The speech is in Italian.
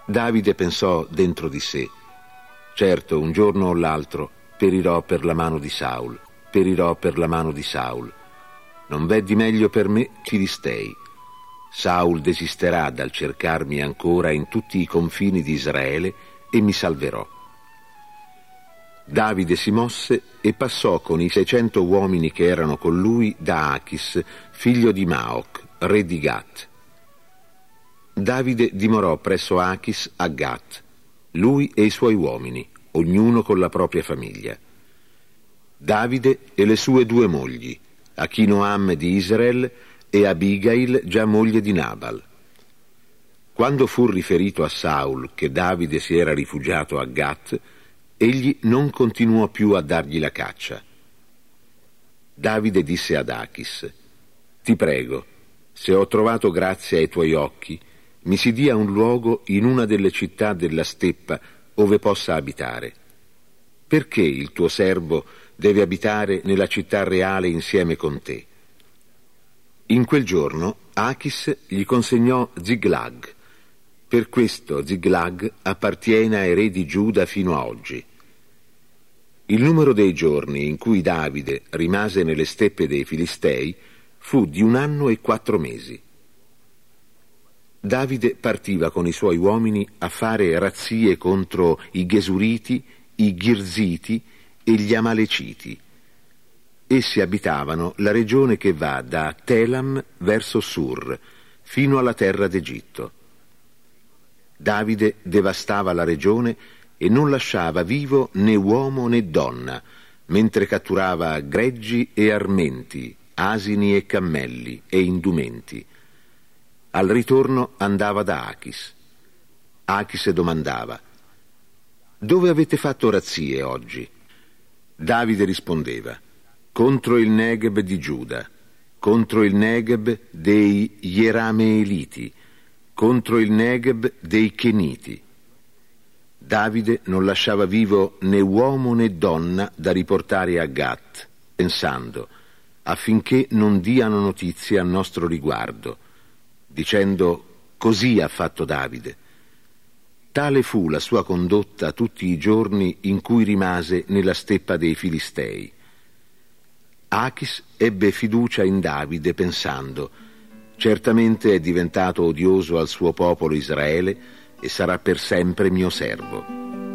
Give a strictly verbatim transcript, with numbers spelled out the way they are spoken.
Davide pensò dentro di sé: certo, un giorno o l'altro perirò per la mano di Saul, perirò per la mano di Saul. Non v'è di meglio per me Filistei. Saul desisterà dal cercarmi ancora in tutti i confini di Israele e mi salverò. Davide si mosse e passò con i seicento uomini che erano con lui da Achis, figlio di Maoc, re di Gat. Davide dimorò presso Achis a Gat, lui e i suoi uomini, ognuno con la propria famiglia. Davide e le sue due mogli, Achinoam di Israel e Abigail, già moglie di Nabal. Quando fu riferito a Saul che Davide si era rifugiato a Gat, egli non continuò più a dargli la caccia. Davide disse ad Achis: ti prego, se ho trovato grazia ai tuoi occhi, mi si dia un luogo in una delle città della steppa ove possa abitare. Perché il tuo servo deve abitare nella città reale insieme con te? In quel giorno Achis gli consegnò Ziglag. Per questo Ziglag appartiene ai re di Giuda fino a oggi. Il numero dei giorni in cui Davide rimase nelle steppe dei Filistei fu di un anno e quattro mesi. Davide partiva con i suoi uomini a fare razzie contro i Gesuriti, i Girziti e gli Amaleciti. Essi abitavano la regione che va da Telam verso Sur, fino alla terra d'Egitto. Davide devastava la regione e non lasciava vivo né uomo né donna, mentre catturava greggi e armenti, asini e cammelli e indumenti. Al ritorno andava da Achis. Achis domandava: dove avete fatto razzie oggi? Davide rispondeva: contro il Negeb di Giuda, contro il Negeb dei Yerameeliti, contro il Negeb dei Keniti. Davide non lasciava vivo né uomo né donna da riportare a Gat, pensando: affinché non diano notizie al nostro riguardo, dicendo: così ha fatto Davide. Tale fu la sua condotta tutti i giorni in cui rimase nella steppa dei Filistei. Achis ebbe fiducia in Davide pensando: certamente è diventato odioso al suo popolo Israele e sarà per sempre mio servo.